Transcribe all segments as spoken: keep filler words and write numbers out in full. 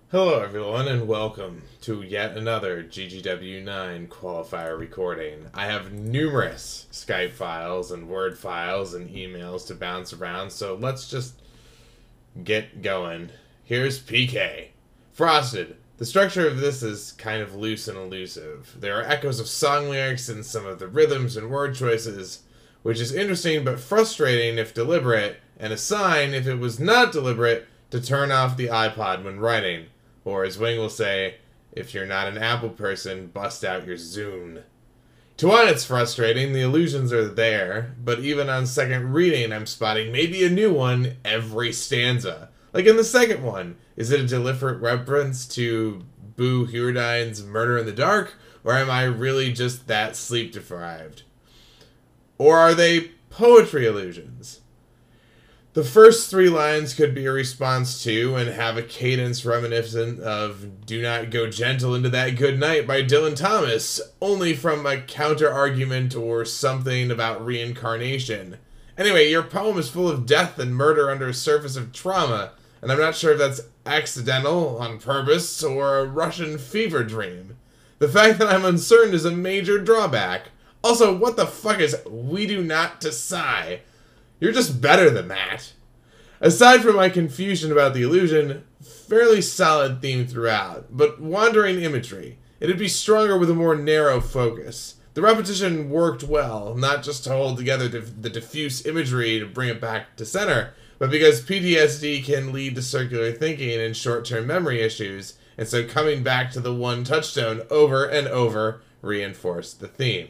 Hello everyone and welcome to yet another G G W nine qualifier recording. I have numerous Skype files and Word files and emails to bounce around, so let's just get going. Here's P K. Frosted. The structure of this is kind of loose and elusive. There are echoes of song lyrics in some of the rhythms and word choices, which is interesting but frustrating if deliberate, and a sign, if it was not deliberate, to turn off the iPod when writing. Or as Wing will say, if you're not an Apple person, bust out your Zune. To one, it's frustrating, the illusions are there, but even on second reading, I'm spotting maybe a new one every stanza. Like in the second one, is it a deliberate reference to Boo Hewerdines' Murder in the Dark, or am I really just that sleep deprived? Or are they poetry illusions? The first three lines could be a response to and have a cadence reminiscent of Do Not Go Gentle Into That Good Night by Dylan Thomas, only from a counter-argument or something about reincarnation. Anyway, your poem is full of death and murder under a surface of trauma, and I'm not sure if that's accidental, on purpose, or a Russian fever dream. The fact that I'm uncertain is a major drawback. Also, what the fuck is We Do Not to Sigh? You're just better than that. Aside from my confusion about the illusion, fairly solid theme throughout, but wandering imagery. It'd be stronger with a more narrow focus. The repetition worked well, not just to hold together the diffuse imagery to bring it back to center, but because P T S D can lead to circular thinking and short-term memory issues, and so coming back to the one touchstone over and over reinforced the theme.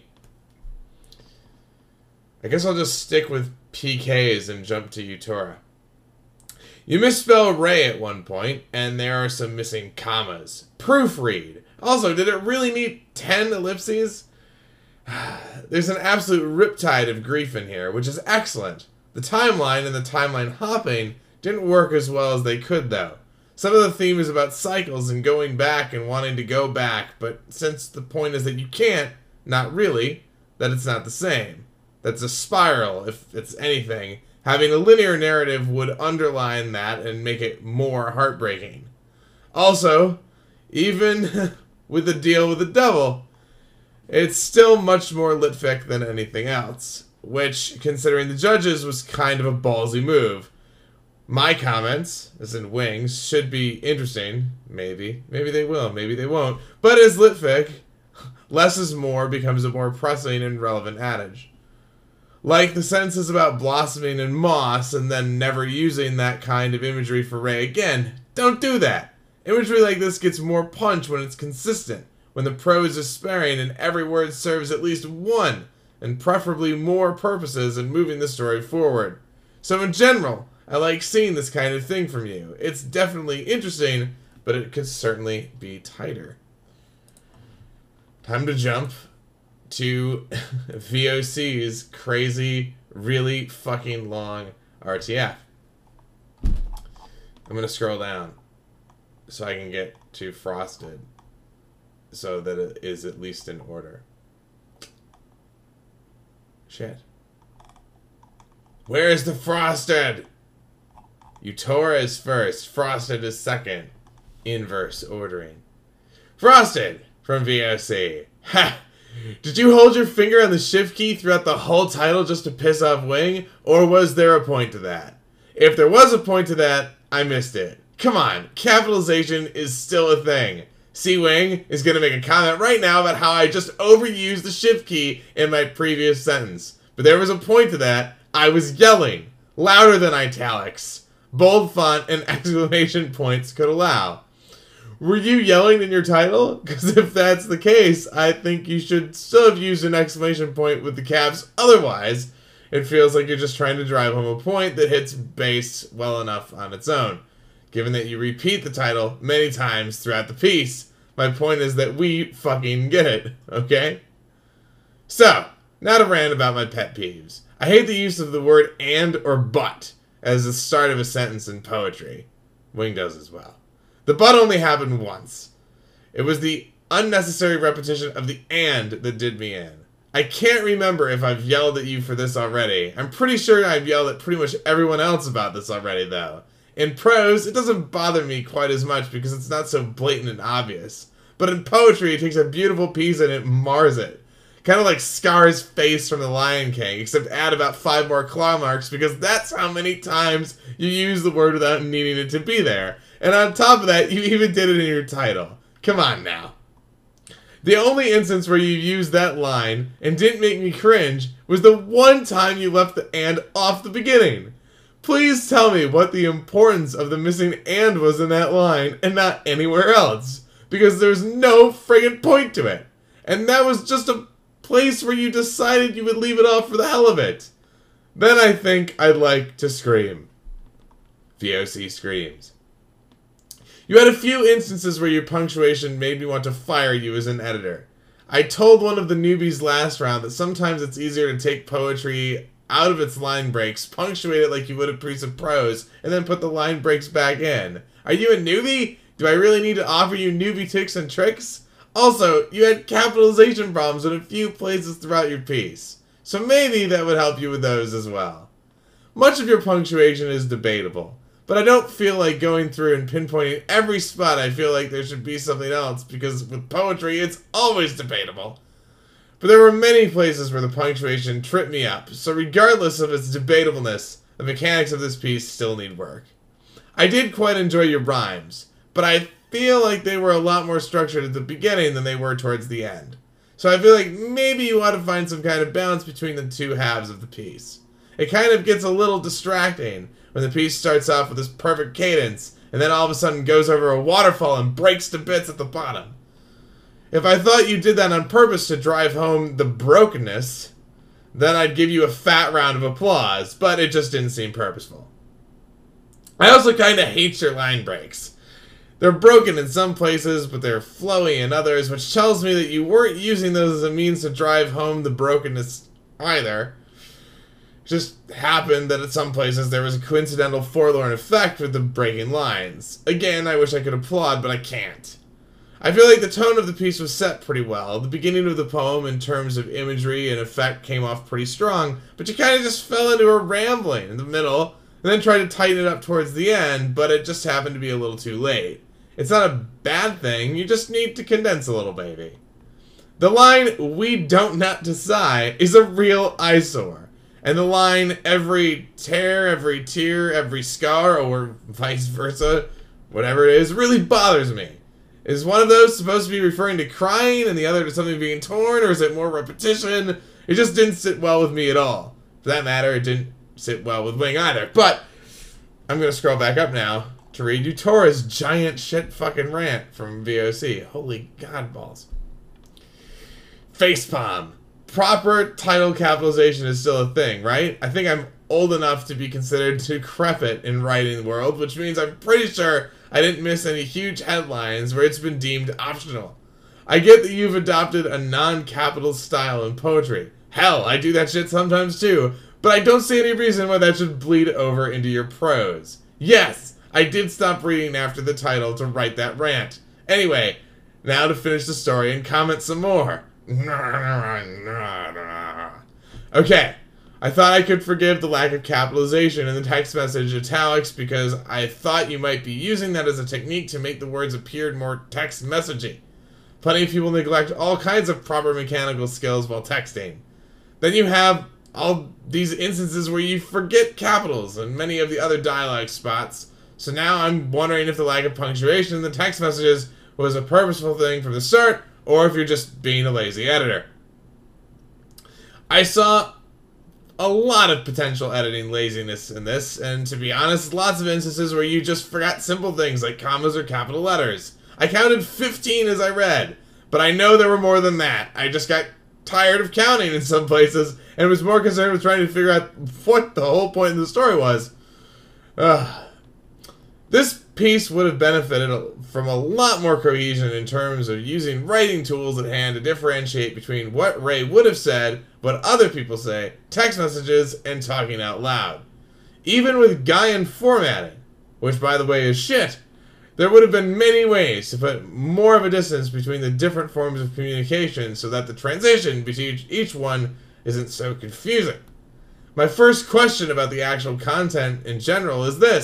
I guess I'll just stick with P Ks and jump to Utora. You misspell Ray at one point, and there are some missing commas. Proofread. Also, did it really need ten ellipses? There's an absolute riptide of grief in here, which is excellent. The timeline and the timeline hopping didn't work as well as they could, though. Some of the theme is about cycles and going back and wanting to go back, but since the point is that you can't, not really, that it's not the same. That's a spiral, if it's anything. Having a linear narrative would underline that and make it more heartbreaking. Also, even with the deal with the devil, it's still much more litfic than anything else, which, considering the judges, was kind of a ballsy move. My comments, as in Wings, should be interesting. Maybe. Maybe they will. Maybe they won't. But as litfic, less is more becomes a more pressing and relevant adage. Like the sentences about blossoming and moss and then never using that kind of imagery for Ray again. Don't do that. Imagery like this gets more punch when it's consistent, when the prose is sparing and every word serves at least one, and preferably more purposes in moving the story forward. So in general, I like seeing this kind of thing from you. It's definitely interesting, but it could certainly be tighter. Time to jump to V O C's crazy, really fucking long R T F. I'm gonna scroll down so I can get to Frosted so that it is at least in order. Shit. Where is the Frosted? Utora is first, Frosted is second. Inverse ordering. Frosted from V O C. Ha! Did you hold your finger on the shift key throughout the whole title just to piss off Wing, or was there a point to that? If there was a point to that, I missed it. Come on, capitalization is still a thing. C Wing is going to make a comment right now about how I just overused the shift key in my previous sentence. But there was a point to that. I was yelling, louder than italics. Bold font and exclamation points could allow. Were you yelling in your title? Because if that's the case, I think you should still have used an exclamation point with the caps. Otherwise, it feels like you're just trying to drive home a point that hits base well enough on its own. Given that you repeat the title many times throughout the piece, my point is that we fucking get it, okay? So, now to rant about my pet peeves. I hate the use of the word and or but as the start of a sentence in poetry. Wing does as well. The but only happened once. It was the unnecessary repetition of the and that did me in. I can't remember if I've yelled at you for this already. I'm pretty sure I've yelled at pretty much everyone else about this already, though. In prose, it doesn't bother me quite as much because it's not so blatant and obvious. But in poetry, it takes a beautiful piece and it mars it. Kind of like Scar's face from The Lion King, except add about five more claw marks because that's how many times you use the word without needing it to be there. And on top of that, you even did it in your title. Come on now. The only instance where you used that line and didn't make me cringe was the one time you left the and off the beginning. Please tell me what the importance of the missing and was in that line and not anywhere else. Because there's no friggin' point to it. And that was just a place where you decided you would leave it off for the hell of it. Then I think I'd like to scream. V O C screams. You had a few instances where your punctuation made me want to fire you as an editor. I told one of the newbies last round that sometimes it's easier to take poetry out of its line breaks, punctuate it like you would a piece of prose, and then put the line breaks back in. Are you a newbie? Do I really need to offer you newbie tips and tricks? Also, you had capitalization problems in a few places throughout your piece, so maybe that would help you with those as well. Much of your punctuation is debatable, but I don't feel like going through and pinpointing every spot I feel like there should be something else, because with poetry, it's always debatable. But there were many places where the punctuation tripped me up, so regardless of its debatableness, the mechanics of this piece still need work. I did quite enjoy your rhymes, but I feel like they were a lot more structured at the beginning than they were towards the end. So I feel like maybe you ought to find some kind of balance between the two halves of the piece. It kind of gets a little distracting when the piece starts off with this perfect cadence, and then all of a sudden goes over a waterfall and breaks to bits at the bottom. If I thought you did that on purpose to drive home the brokenness, then I'd give you a fat round of applause, but it just didn't seem purposeful. I also kind of hate your line breaks. They're broken in some places, but they're flowy in others, which tells me that you weren't using those as a means to drive home the brokenness either. It just happened that at some places there was a coincidental forlorn effect with the breaking lines. Again, I wish I could applaud, but I can't. I feel like the tone of the piece was set pretty well. The beginning of the poem, in terms of imagery and effect, came off pretty strong, but you kind of just fell into a rambling in the middle, and then tried to tighten it up towards the end, but it just happened to be a little too late. It's not a bad thing, you just need to condense a little, baby. The line, "we don't not decide," is a real eyesore. And the line, "every tear, every tear, every scar," or vice versa, whatever it is, really bothers me. Is one of those supposed to be referring to crying and the other to something being torn, or is it more repetition? It just didn't sit well with me at all. For that matter, it didn't sit well with Wing either. But I'm going to scroll back up now to read you Tora's giant shit fucking rant from V O C. Holy god balls. Facepalm. Proper title capitalization is still a thing, right? I think I'm old enough to be considered decrepit in writing world, which means I'm pretty sure I didn't miss any huge headlines where it's been deemed optional. I get that you've adopted a non-capital style in poetry. Hell, I do that shit sometimes too, but I don't see any reason why that should bleed over into your prose. Yes, I did stop reading after the title to write that rant. Anyway, now to finish the story and comment some more. Okay, I thought I could forgive the lack of capitalization in the text message italics because I thought you might be using that as a technique to make the words appear more text messagey. Plenty of people neglect all kinds of proper mechanical skills while texting. Then you have all these instances where you forget capitals and many of the other dialogue spots. So now I'm wondering if the lack of punctuation in the text messages was a purposeful thing from the start, or if you're just being a lazy editor. I saw a lot of potential editing laziness in this, and to be honest, lots of instances where you just forgot simple things like commas or capital letters. I counted fifteen as I read, but I know there were more than that. I just got tired of counting in some places, and was more concerned with trying to figure out what the whole point of the story was. Ugh. This piece would have benefited from a lot more cohesion in terms of using writing tools at hand to differentiate between what Ray would have said, what other people say, text messages, and talking out loud. Even with Gaian formatting, which by the way is shit, there would have been many ways to put more of a distance between the different forms of communication so that the transition between each one isn't so confusing. My first question about the actual content in general is this.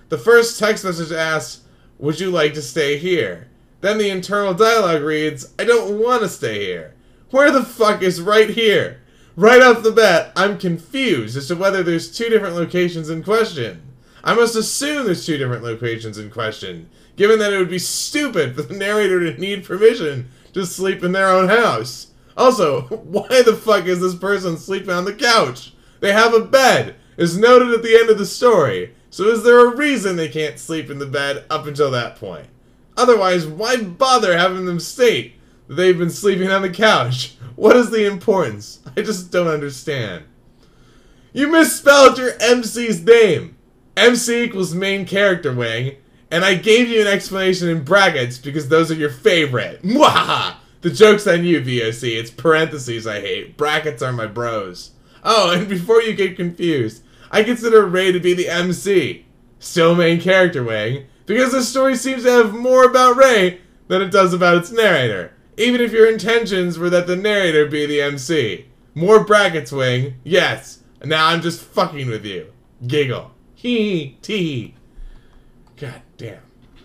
The first text message asks, "Would you like to stay here?" Then the internal dialogue reads, "I don't want to stay here." Where the fuck is right here? Right off the bat, I'm confused as to whether there's two different locations in question. I must assume there's two different locations in question, given that it would be stupid for the narrator to need permission to sleep in their own house. Also, why the fuck is this person sleeping on the couch? They have a bed, as noted at the end of the story, so is there a reason they can't sleep in the bed up until that point? Otherwise, why bother having them state that they've been sleeping on the couch? What is the importance? I just don't understand. You misspelled your M C's name. M C equals main character, Wing, and I gave you an explanation in brackets because those are your favorite. Mwahaha! The joke's on you, V O C. It's parentheses I hate. Brackets are my bros. Oh, and before you get confused, I consider Ray to be the M C. Still main character, Wing, because the story seems to have more about Ray than it does about its narrator, even if your intentions were that the narrator be the M C. More brackets, Wing. Yes. Now I'm just fucking with you. Giggle. Hee tee. God damn.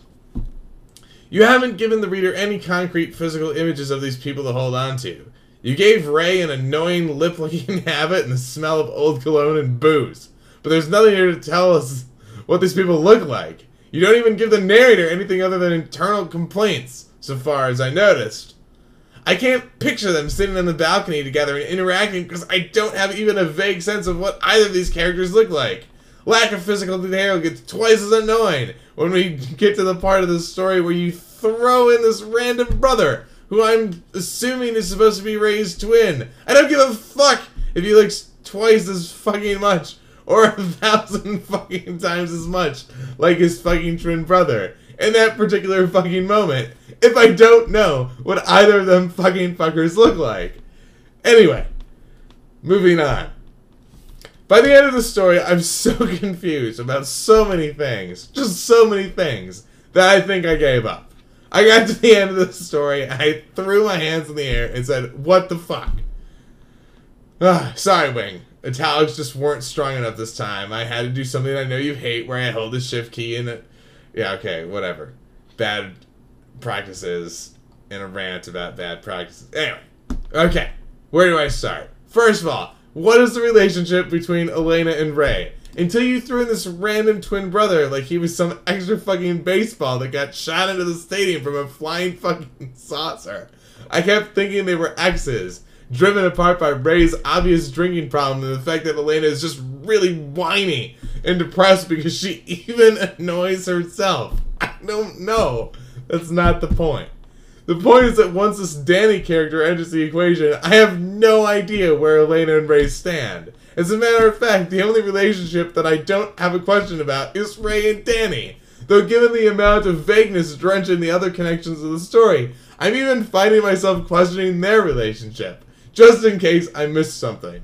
You haven't given the reader any concrete physical images of these people to hold on to. You gave Ray an annoying lip-licking habit and the smell of old cologne and booze. But there's nothing here to tell us what these people look like. You don't even give the narrator anything other than internal complaints, so far as I noticed. I can't picture them sitting on the balcony together and interacting because I don't have even a vague sense of what either of these characters look like. Lack of physical detail gets twice as annoying when we get to the part of the story where you throw in this random brother, who I'm assuming is supposed to be Ray's twin. I don't give a fuck if he looks twice as fucking much, or a thousand fucking times as much like his fucking twin brother in that particular fucking moment, if I don't know what either of them fucking fuckers look like. Anyway, moving on. By the end of the story, I'm so confused about so many things, just so many things, that I think I gave up. I got to the end of the story, I threw my hands in the air and said, what the fuck? Ah, sorry, Wing. Italics just weren't strong enough this time. I had to do something I know you hate, where I hold the shift key in it. Yeah, okay, whatever. Bad practices and a rant about bad practices. Anyway, okay, where do I start? First of all, what is the relationship between Elena and Ray? Until you threw in this random twin brother like he was some extra fucking baseball that got shot into the stadium from a flying fucking saucer. I kept thinking they were exes, driven apart by Ray's obvious drinking problem and the fact that Elena is just really whiny and depressed because she even annoys herself. I don't know. That's not the point. The point is that once this Danny character enters the equation, I have no idea where Elena and Ray stand. As a matter of fact, the only relationship that I don't have a question about is Ray and Danny. Though given the amount of vagueness drenching the other connections of the story, I'm even finding myself questioning their relationship, just in case I missed something.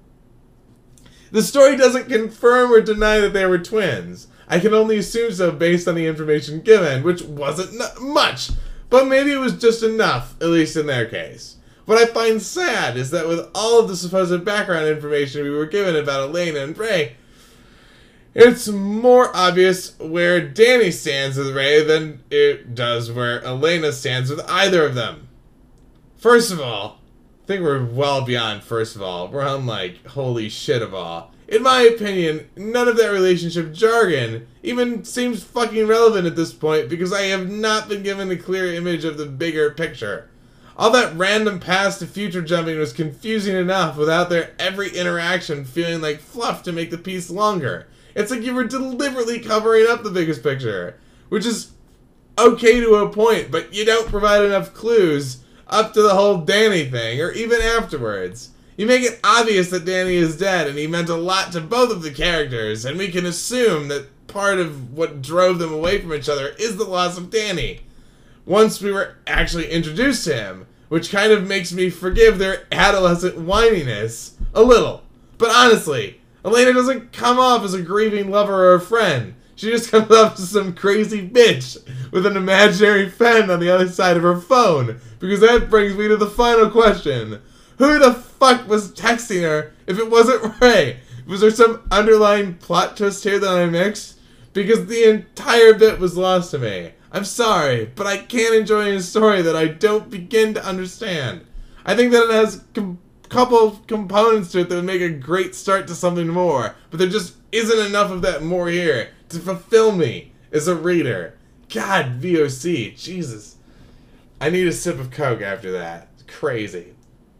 The story doesn't confirm or deny that they were twins. I can only assume so based on the information given, which wasn't much. But maybe it was just enough, at least in their case. What I find sad is that with all of the supposed background information we were given about Elena and Ray, it's more obvious where Danny stands with Ray than it does where Elena stands with either of them. First of all, I think we're well beyond first of all. We're on like holy shit of all. In my opinion, none of that relationship jargon even seems fucking relevant at this point because I have not been given a clear image of the bigger picture. All that random past to future jumping was confusing enough without their every interaction feeling like fluff to make the piece longer. It's like you were deliberately covering up the biggest picture, which is okay to a point, but you don't provide enough clues up to the whole Danny thing, or even afterwards. You make it obvious that Danny is dead, and he meant a lot to both of the characters, and we can assume that part of what drove them away from each other is the loss of Danny, once we were actually introduced to him, which kind of makes me forgive their adolescent whininess a little. But honestly, Elena doesn't come off as a grieving lover or a friend. She just comes off as some crazy bitch with an imaginary friend on the other side of her phone, because that brings me to the final question. Who the fuck was texting her if it wasn't Ray? Was there some underlying plot twist here that I mixed? because the entire bit was lost to me. I'm sorry, but I can't enjoy a story that I don't begin to understand. I think that it has a com couple of components to it that would make a great start to something more, but there just isn't enough of that more here to fulfill me as a reader. God, V O C, Jesus. I need a sip of Coke after that. It's crazy.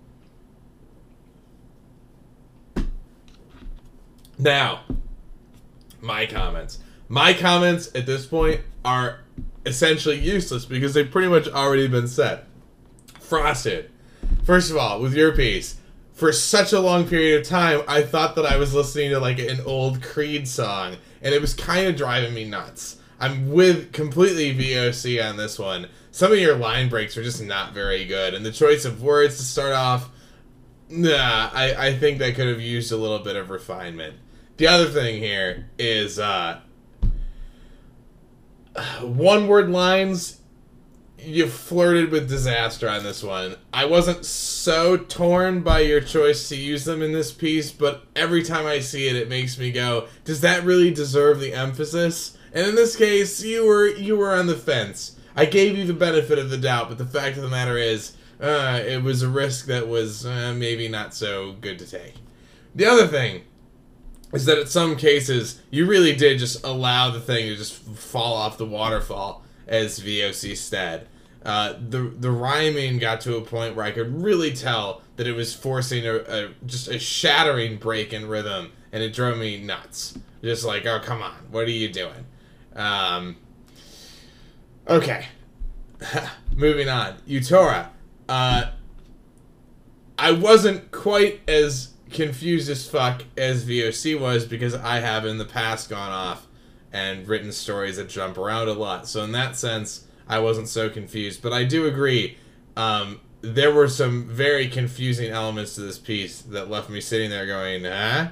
Now, my comments. My comments at this point are essentially useless because they've pretty much already been said. Frosted. First of all, with your piece, for such a long period of time, I thought that I was listening to like an old Creed song, and it was kind of driving me nuts. I'm with completely V O C on this one. Some of your line breaks are just not very good, and the choice of words to start off, nah, I, I think they could have used a little bit of refinement. The other thing here is uh, one-word lines. You flirted with disaster on this one. I wasn't so torn by your choice to use them in this piece, but every time I see it, it makes me go, does that really deserve the emphasis? And in this case, you were you were on the fence. I gave you the benefit of the doubt, but the fact of the matter is, uh, it was a risk that was uh, maybe not so good to take. The other thing is that in some cases, you really did just allow the thing to just fall off the waterfall, as V O C said. Uh, the the rhyming got to a point where I could really tell that it was forcing a, a just a shattering break in rhythm, and it drove me nuts. Just like, oh, come on, what are you doing? Um, okay, moving on. Utora. Uh, I wasn't quite as confused as fuck as V O C was because I have in the past gone off and written stories that jump around a lot. So in that sense, I wasn't so confused. But I do agree, um, there were some very confusing elements to this piece that left me sitting there going, huh?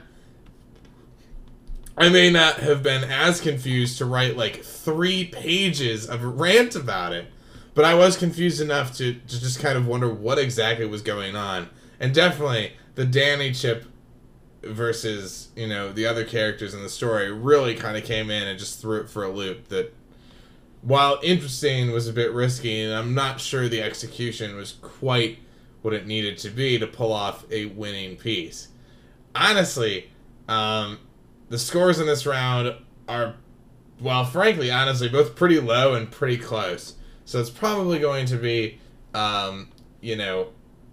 I may not have been as confused to write like three pages of a rant about it, but I was confused enough to, to just kind of wonder what exactly was going on. And definitely, the Danny chip versus, you know, the other characters in the story really kind of came in and just threw it for a loop that, while interesting, was a bit risky, and I'm not sure the execution was quite what it needed to be to pull off a winning piece. Honestly, um, the scores in this round are, well, frankly, honestly, both pretty low and pretty close. So it's probably going to be, um, you know,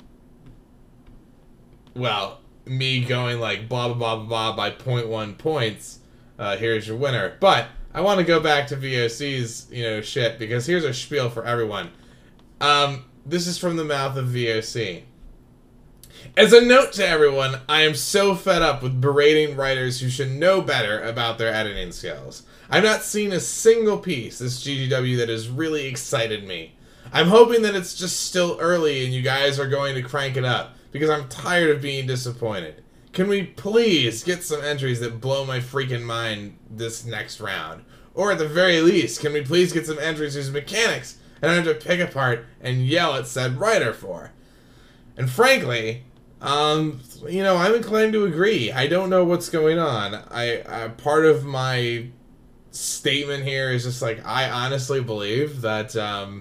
well, me going like blah, blah, blah, blah, blah by zero point one points. Uh, here's your winner. But I want to go back to V O C's, you know, shit, because here's a spiel for everyone. Um, this is from the mouth of V O C. As a note to everyone, I am so fed up with berating writers who should know better about their editing skills. I've not seen a single piece this G G W that has really excited me. I'm hoping that it's just still early and you guys are going to crank it up, because I'm tired of being disappointed. Can we please get some entries that blow my freaking mind this next round? Or at the very least, can we please get some entries whose mechanics I don't have to pick apart and yell at said writer for? And frankly, um, you know, I'm inclined to agree. I don't know what's going on. I, I part of my statement here is just like, I honestly believe that um,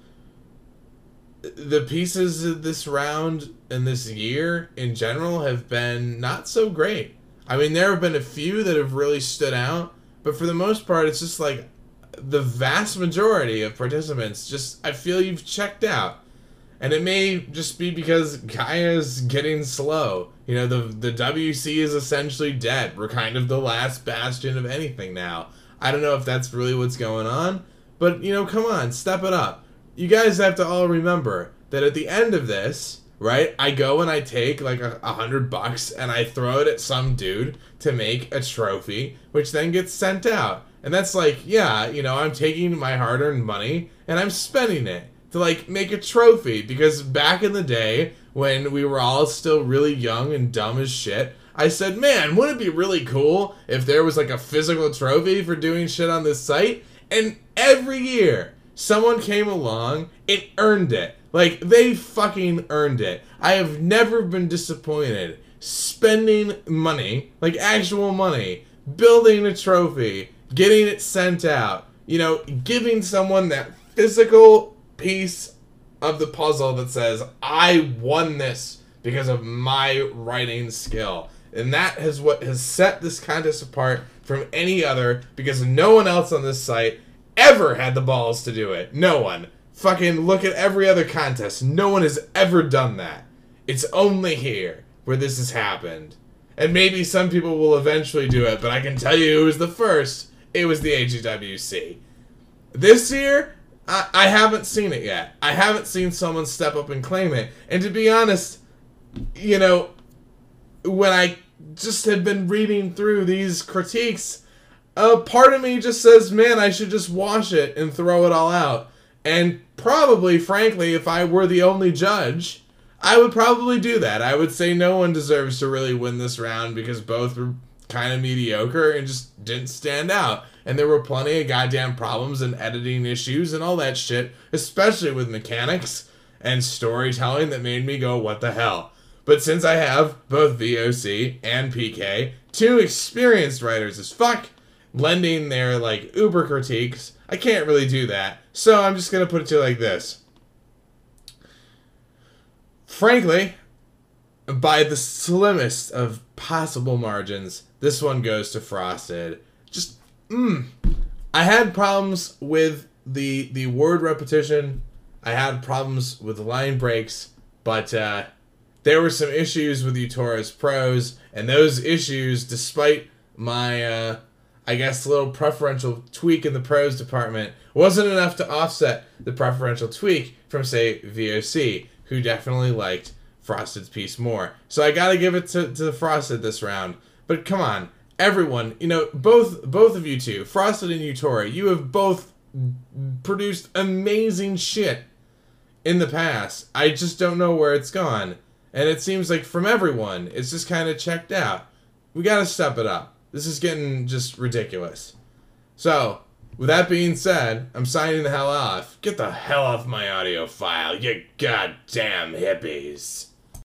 the pieces of this round and this year in general have been not so great. I mean, there have been a few that have really stood out, but for the most part, it's just like the vast majority of participants just, I feel you've checked out. And it may just be because Gaia's getting slow. You know, the the W C is essentially dead. We're kind of the last bastion of anything now. I don't know if that's really what's going on, but, you know, come on, step it up. You guys have to all remember that at the end of this, right, I go and I take like a, a hundred bucks and I throw it at some dude to make a trophy, which then gets sent out. And that's like, yeah, you know, I'm taking my hard-earned money and I'm spending it to, like, make a trophy, because back in the day, when we were all still really young and dumb as shit, I said, man, wouldn't it be really cool if there was, like, a physical trophy for doing shit on this site? And every year, someone came along and earned it. Like, they fucking earned it. I have never been disappointed spending money, like actual money, building a trophy, getting it sent out, you know, giving someone that physical piece of the puzzle that says, I won this because of my writing skill. And that is what has set this contest apart from any other, because no one else on this site ever had the balls to do it. No one. Fucking look at every other contest. No one has ever done that. It's only here where this has happened. And maybe some people will eventually do it, but I can tell you who was the first. It was the A G W C. This year, I, I haven't seen it yet. I haven't seen someone step up and claim it. And to be honest, you know, when I just had been reading through these critiques, a part of me just says, man, I should just wash it and throw it all out. And probably, frankly, if I were the only judge, I would probably do that. I would say no one deserves to really win this round because both were kind of mediocre and just didn't stand out. And there were plenty of goddamn problems and editing issues and all that shit, especially with mechanics and storytelling that made me go, what the hell? But since I have both V O C and P K, two experienced writers as fuck, lending their, like, uber critiques, I can't really do that. So I'm just going to put it to you like this. Frankly, by the slimmest of possible margins, this one goes to Frosted. Just, mmm. I had problems with the the word repetition. I had problems with line breaks, but uh, there were some issues with Utoro's prose, and those issues, despite my, uh, I guess, little preferential tweak in the prose department, wasn't enough to offset the preferential tweak from, say, V O C, who definitely liked Frosted's piece more. So I gotta give it to, to Frosted this round. But come on, everyone, you know, both both of you two, Frosted and Utoro, you have both produced amazing shit in the past. I just don't know where it's gone. And it seems like from everyone, it's just kind of checked out. We gotta step it up. This is getting just ridiculous. So, with that being said, I'm signing the hell off. Get the hell off my audio file, you goddamn hippies.